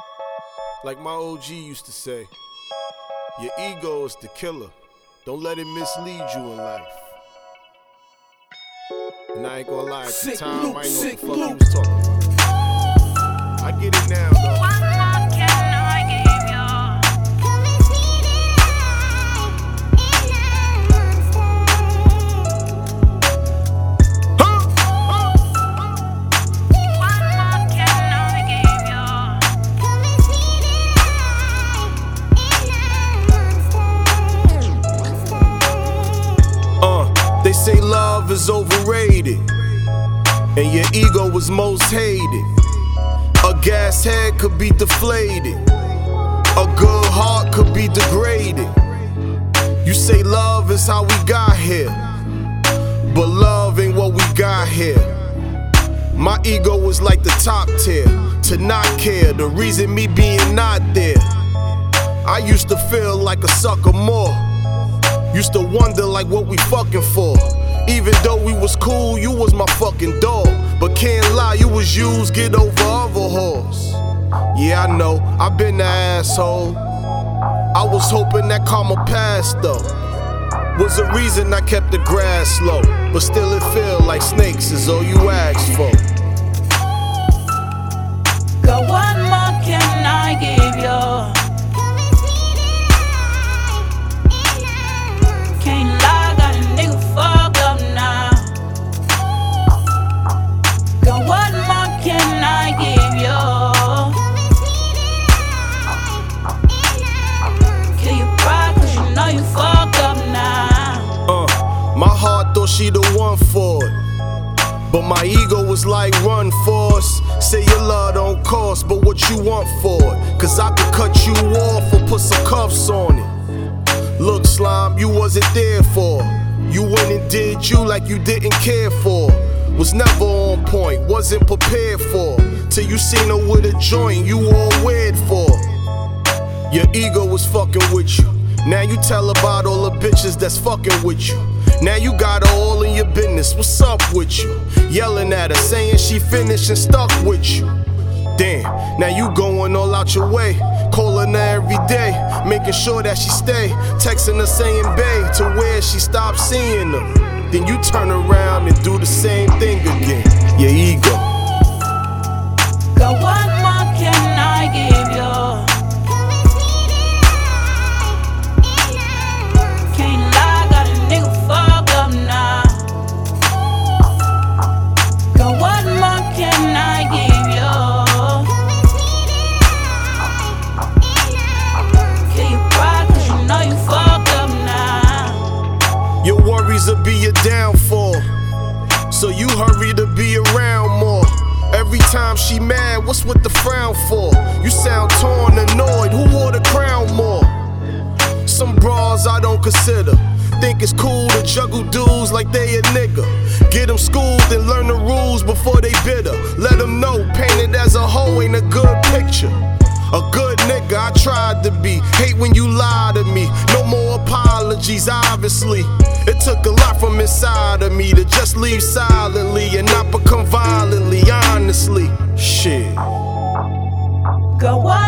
Like my OG used to say, your ego is the killer. Don't let it mislead you in life. And I ain't gonna lie, at the time, I ain't know what the fuck he was talking about. I get it now, though. They say love is overrated, and your ego is most hated. A gas head could be deflated, a good heart could be degraded. You say love is how we got here, but love ain't what we got here. My ego was like the top tier, to not care, the reason me being not there. I used to feel like a sucker more, used to wonder like what we fucking for. Even though we was cool, you was my fucking dog. But can't lie, you was used, get over other whores. Yeah, I know, I been the asshole. I was hoping that karma passed though. Was the reason I kept the grass low. But still it feel like snakes is all you asked for. Girl, what more can I give you? My heart thought she the one for it, but my ego was like, run for us. Say your love don't cost, but what you want for it? Cause I could cut you off or put some cuffs on it. Look, slime, you wasn't there for. You went and did you like you didn't care for. Was never on point, wasn't prepared for. Till you seen her with a joint you all weird for. Your ego was fucking with you. Now you tell about all the bitches that's fucking with you. Now you got her all in your business, what's up with you? Yelling at her, saying she finished and stuck with you. Damn, now you going all out your way, calling her every day, making sure that she stay, texting her saying babe, to where she stopped seeing them. Then you turn around and do the same thing again. Your ego. Girl, what more can I give you? Your worries will be your downfall, so you hurry to be around more. Every time she mad, what's with the frown for? You sound torn, annoyed, who wore the crown more? Some bras I don't consider, think it's cool to juggle dudes like they a nigga. Get them schooled and learn the rules before they bitter. Let them know painted as a hoe ain't a good picture. A good nigga I tried to be, hate when you lie to me. No more apologies, obviously. It took a lot from inside of me to just leave silently and not become violently, honestly. Shit. Girl, what